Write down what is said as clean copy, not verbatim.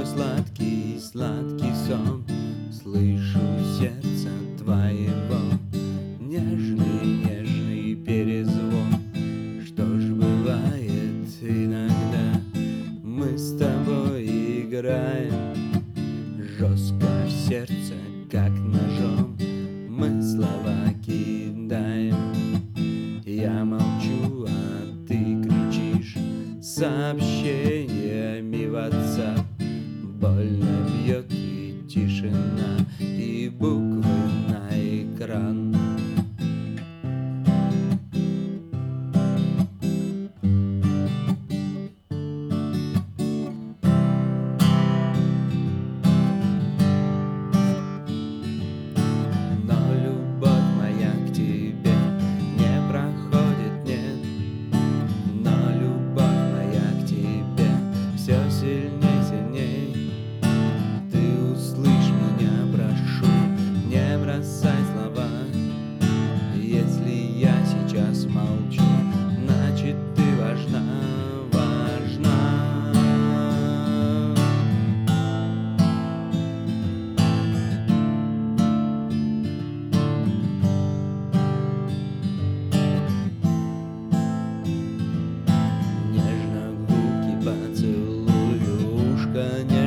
твой сладкий, сладкий сон. Слышу сердца твоего нежный, нежный перезвон. Что ж бывает иногда, мы с тобой играем жестко в сердце, как ножом мы слова кидаем. Я молчу, а ты кричишь сообщениями в WhatsApp. Больно бьет и тишина, и буквы на экран. Но любовь моя к тебе не проходит, нет. Но любовь моя к тебе все сильней, сильней. Ты услышь меня, прошу, не бросай слова. Если я сейчас молчу, значит ты важна, важна. Нежно губки поцелую, ушко не